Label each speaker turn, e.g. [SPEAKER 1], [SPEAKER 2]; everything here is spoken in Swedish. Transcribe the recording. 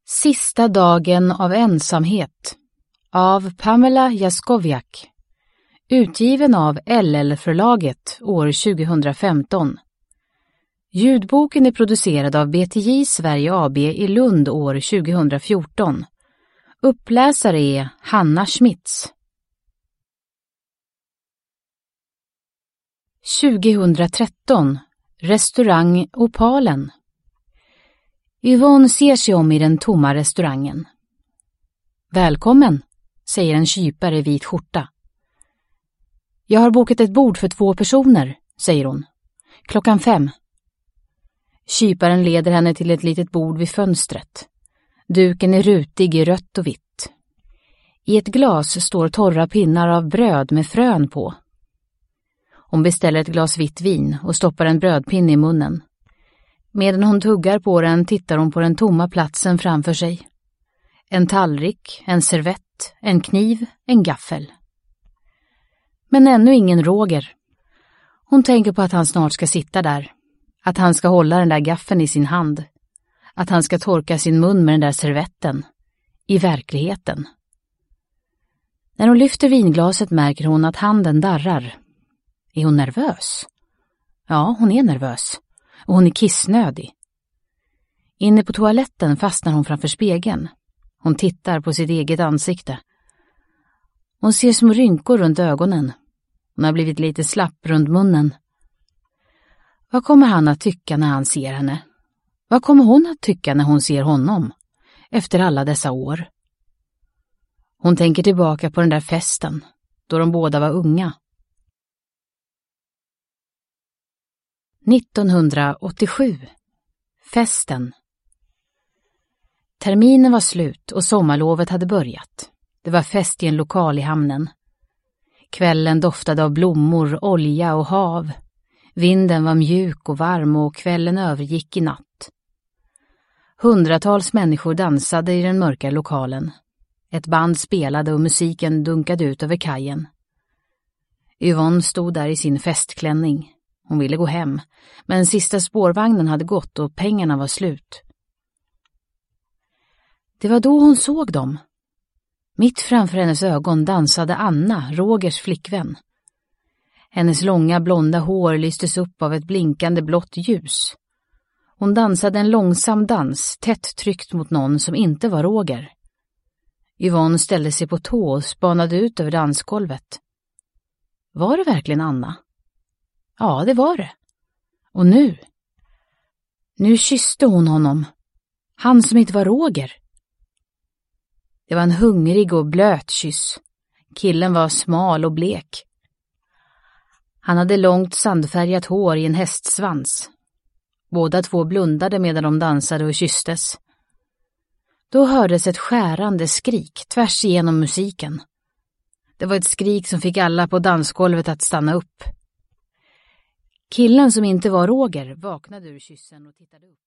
[SPEAKER 1] Sista dagen av ensamhet av Pamela Jaskowiak, utgiven av LL-förlaget år 2015. Ljudboken är producerad av BTJ Sverige AB i Lund år 2014. Uppläsare är Hanna Schmitz. 2013. Restaurang Opalen. Yvonne ser sig om i den tomma restaurangen. Välkommen, säger en kypare i vit skjorta. Jag har bokat ett bord för 2 personer, säger hon. 5:00. Kyparen leder henne till ett litet bord vid fönstret. Duken är rutig i rött och vitt. I ett glas står torra pinnar av bröd med frön på. Hon beställer ett glas vitt vin och stoppar en brödpinne i munnen. Medan hon tuggar på den tittar hon på den tomma platsen framför sig. En tallrik, en servett, en kniv, en gaffel. Men ännu ingen Roger. Hon tänker på att han snart ska sitta där. Att han ska hålla den där gaffeln i sin hand. Att han ska torka sin mun med den där servetten. I verkligheten. När hon lyfter vinglaset märker hon att handen darrar. Är hon nervös? Ja, hon är nervös. Och hon är kissnödig. Inne på toaletten fastnar hon framför spegeln. Hon tittar på sitt eget ansikte. Hon ser små rynkor runt ögonen. Hon har blivit lite slapp runt munnen. Vad kommer han att tycka när han ser henne? Vad kommer hon att tycka när hon ser honom? Efter alla dessa år. Hon tänker tillbaka på den där festen. Då de båda var unga. 1987. Festen. Terminen var slut och sommarlovet hade börjat. Det var fest i en lokal i hamnen. Kvällen doftade av blommor, olja och hav. Vinden var mjuk och varm och kvällen övergick i natt. Hundratals människor dansade i den mörka lokalen. Ett band spelade och musiken dunkade ut över kajen. Yvonne stod där i sin festklänning. Hon ville gå hem, men sista spårvagnen hade gått och pengarna var slut. Det var då hon såg dem. Mitt framför hennes ögon dansade Anna, Rogers flickvän. Hennes långa blonda hår lystes upp av ett blinkande blått ljus. Hon dansade en långsam dans, tätt tryckt mot någon som inte var Roger. Yvonne ställde sig på tå och spanade ut över dansgolvet. Var det verkligen Anna? Ja, det var det. Och nu kysste hon honom. Han som inte var Roger. Det var en hungrig och blöt kyss. Killen var smal och blek. Han hade långt sandfärgat hår i en hästsvans. Båda två blundade medan de dansade och kysstes. Då hördes ett skärande skrik tvärs igenom musiken. Det var ett skrik som fick alla på dansgolvet att stanna upp. Killen som inte var Roger vaknade ur kyssen och tittade upp.